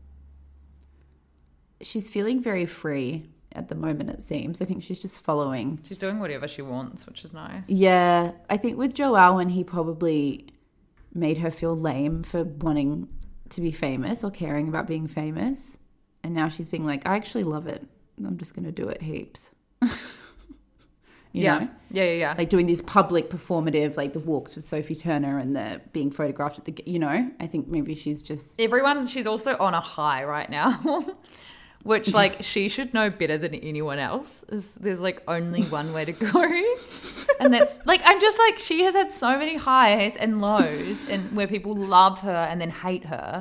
She's feeling very free at the moment, it seems. I think she's just following. She's doing whatever she wants, which is nice. Yeah, I think with Joe Alwyn, he probably made her feel lame for wanting to be famous or caring about being famous. And now she's being like, I actually love it. I'm just going to do it heaps. you yeah. know? Yeah, yeah, yeah. Like doing these public performative, like the walks with Sophie Turner and the being photographed at the, you know, I think maybe she's just. Everyone, she's also on a high right now, which like she should know better than anyone else. Is there's like only one way to go, and that's like I'm just like she has had so many highs and lows, and where people love her and then hate her,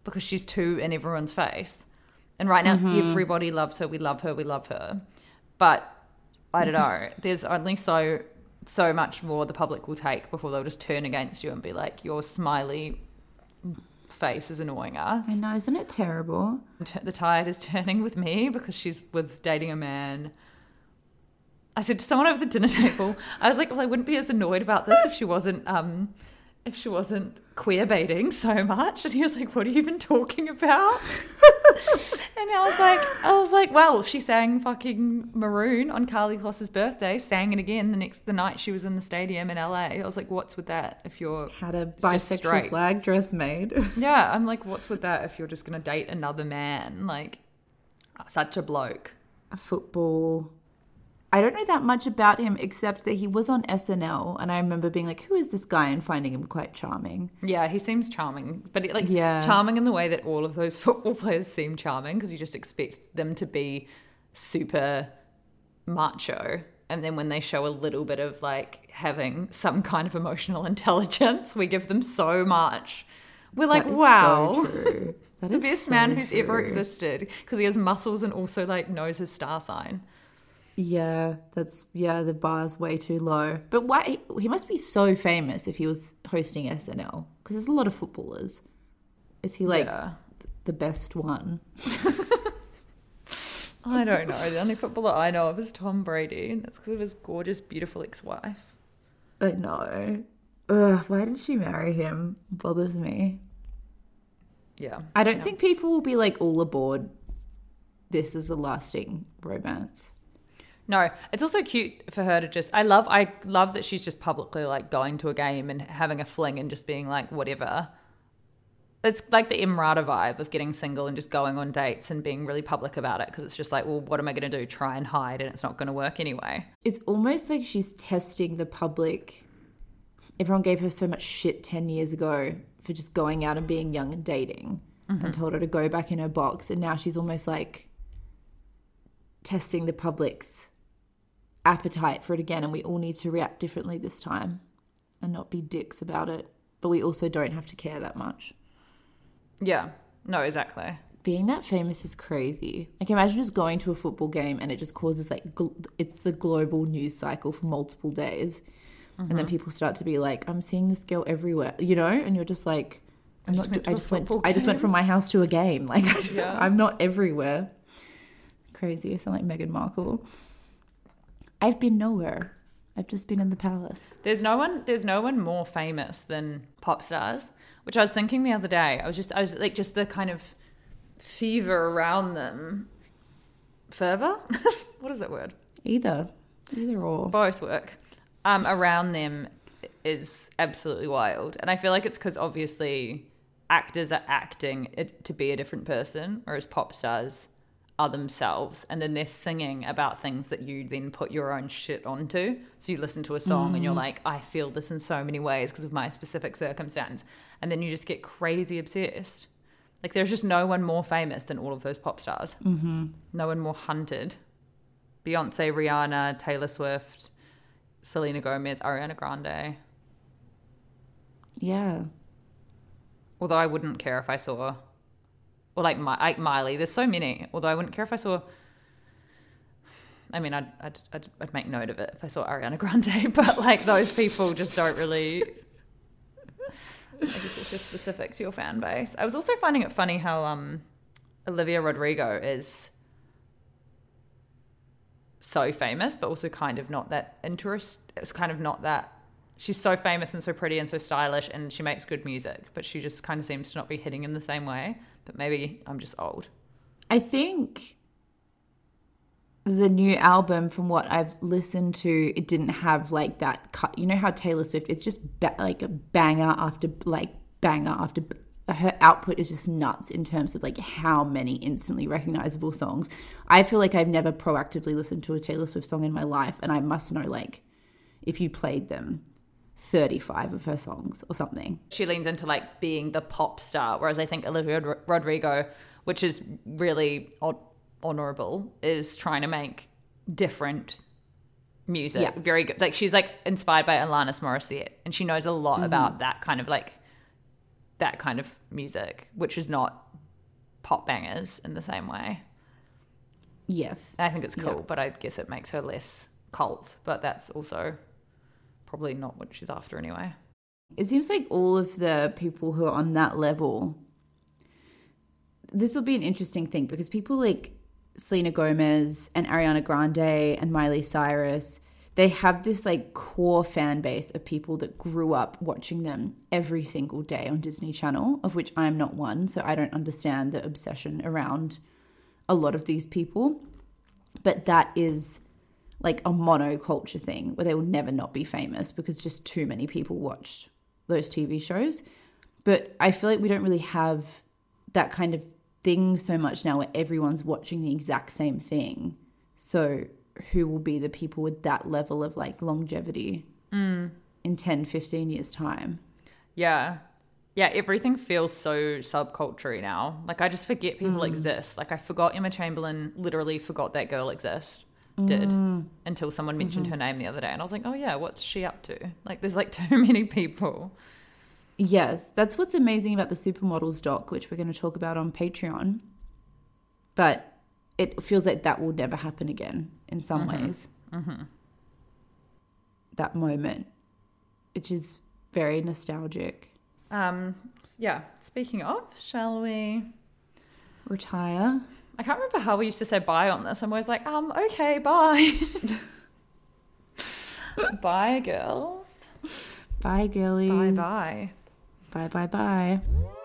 because she's too in everyone's face. And right now, Mm-hmm. everybody loves her. We love her. We love her. But I don't know. There's only so so much more the public will take before they'll just turn against you and be like, your smiley face is annoying us. I know, isn't it terrible? The tide is turning with me because she's with dating a man. I said to someone over the dinner table, I was like, well, I wouldn't be as annoyed about this if she wasn't um if she wasn't queer baiting so much. And he was like, what are you even talking about? And I was like, I was like, well, she sang fucking Maroon on Carly Kloss's birthday, sang it again the next the night she was in the stadium in L A. I was like, what's with that if you're Had a just bisexual straight? flag dress made. Yeah, I'm like, what's with that if you're just gonna date another man? Like, such a bloke. A football. I don't know that much about him except that he was on S N L, and I remember being like, who is this guy, and finding him quite charming. Yeah, he seems charming, but like Yeah. charming in the way that all of those football players seem charming, because you just expect them to be super macho, and then when they show a little bit of like having some kind of emotional intelligence, we give them so much. We're like, That is wow, so true. That the is best so man who's ever true. existed, because he has muscles and also like knows his star sign. Yeah, that's yeah. The bar's way too low. But why? He must be so famous if he was hosting S N L, because there's a lot of footballers. Is he like Yeah. the best one? I don't know. The only footballer I know of is Tom Brady, and that's because of his gorgeous, beautiful ex-wife. I know. Ugh, why did she marry him? It bothers me. Yeah. I don't Yeah. think people will be like all aboard. This is a lasting romance. No, it's also cute for her to just. I love. I love that she's just publicly like going to a game and having a fling and just being like whatever. It's like the Imrata vibe of getting single and just going on dates and being really public about it, because it's just like, well, what am I going to do? Try and hide, and it's not going to work anyway. It's almost like she's testing the public. Everyone gave her so much shit ten years ago for just going out and being young and dating, Mm-hmm. and told her to go back in her box. And now she's almost like testing the public's appetite for it again. And we all need to react differently this time and not be dicks about it. But we also don't have to care that much. Yeah. No, exactly. Being that famous is crazy. Like, imagine just going to a football game and it just causes like, gl- it's the global news cycle for multiple days. And Mm-hmm. then people start to be like, I'm seeing this girl everywhere, you know? And you're just like, I'm I just not, went to I a just went, football I just went game. from my house to a game. Like, Yeah. I'm not everywhere. Crazy. I sound like Meghan Markle. I've been nowhere. I've just been in the palace. There's no one. There's no one more famous than pop stars. Which I was thinking the other day. I was just. I was like, just the kind of fever around them. Fervor. What is that word? Either. Either or. Both work. Um, around them is absolutely wild, and I feel like it's because obviously actors are acting it to be a different person, whereas pop stars are themselves, and then they're singing about things that you then put your own shit onto. So you listen to a song Mm. and you're like, I feel this in so many ways because of my specific circumstance, and then you just get crazy obsessed. Like, there's just no one more famous than all of those pop stars. Mm-hmm. No one more hunted. Beyonce, Rihanna, Taylor Swift, Selena Gomez, Ariana Grande. Yeah. Although I wouldn't care if I saw, or like, My, like Miley. There's so many. Although I wouldn't care if I saw. I mean, I'd, I'd I'd I'd make note of it if I saw Ariana Grande, but like those people just don't really. I guess it's just specific to your fan base. I was also finding it funny how um, Olivia Rodrigo is so famous, but also kind of not that interest. It's kind of not that. She's so famous and so pretty and so stylish, and she makes good music, but she just kind of seems to not be hitting in the same way. But maybe I'm just old. I think the new album, from what I've listened to, it didn't have like that cut. You know how Taylor Swift, it's just ba- like a banger after like banger after b- her output is just nuts in terms of like how many instantly recognizable songs. I feel like I've never proactively listened to a Taylor Swift song in my life, and I must know, like, if you played them, thirty-five of her songs or something. She leans into like being the pop star, whereas I think Olivia Rod- Rodrigo, which is really od- honorable, is trying to make different music. Yeah. Very good. Like, she's like inspired by Alanis Morissette, and she knows a lot Mm-hmm. about that kind of like that kind of music, which is not pop bangers in the same way. Yes. I think it's cool, Yeah. but I guess it makes her less cult, but that's also probably not what she's after anyway. It seems like all of the people who are on that level, this will be an interesting thing because people like Selena Gomez and Ariana Grande and Miley Cyrus, they have this like core fan base of people that grew up watching them every single day on Disney Channel, of which I'm not one, so I don't understand the obsession around a lot of these people. But that is like a monoculture thing where they will never not be famous because just too many people watched those T V shows. But I feel like we don't really have that kind of thing so much now where everyone's watching the exact same thing. So who will be the people with that level of like longevity mm. in ten, fifteen years time? Yeah. Yeah, everything feels so subculture now. Like, I just forget people mm. exist. Like, I forgot Emma Chamberlain, literally forgot that girl exists. Did mm. until someone mentioned mm-hmm. her name the other day. And I was like, oh, yeah, what's she up to? Like, there's like too many people. Yes, that's what's amazing about the Supermodels doc, which we're going to talk about on Patreon. But it feels like that will never happen again in some mm-hmm. ways. Mm-hmm. That moment, which is very nostalgic. Um, yeah, speaking of, shall we retire? I can't remember how we used to say bye on this. I'm always like, um, okay, bye. Bye, girls. Bye, girlies. Bye-bye. Bye-bye-bye.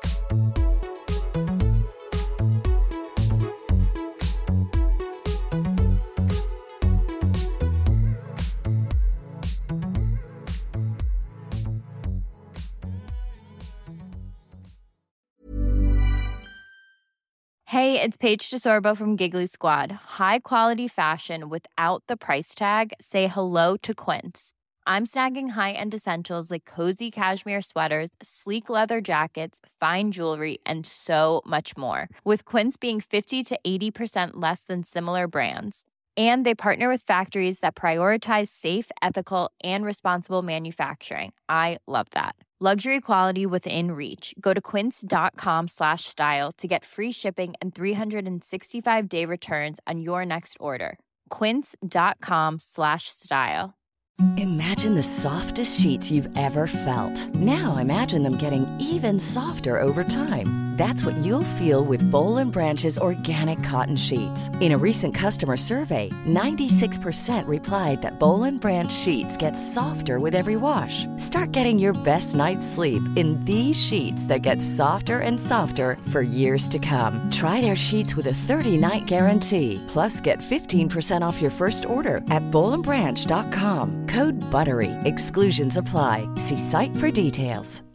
Hey, it's Paige DeSorbo from Giggly Squad. High quality fashion without the price tag. Say hello to Quince. I'm snagging high-end essentials like cozy cashmere sweaters, sleek leather jackets, fine jewelry, and so much more. With Quince being fifty to eighty percent less than similar brands. And they partner with factories that prioritize safe, ethical, and responsible manufacturing. I love that. Luxury quality within reach. Go to quince.com slash style to get free shipping and three sixty-five day returns on your next order. Quince.com slash style. Imagine the softest sheets you've ever felt. Now imagine them getting even softer over time. That's what you'll feel with Boll and Branch's organic cotton sheets. In a recent customer survey, ninety-six percent replied that Boll and Branch sheets get softer with every wash. Start getting your best night's sleep in these sheets that get softer and softer for years to come. Try their sheets with a thirty-night guarantee. Plus, get fifteen percent off your first order at boll and branch dot com. Code BUTTERY. Exclusions apply. See site for details.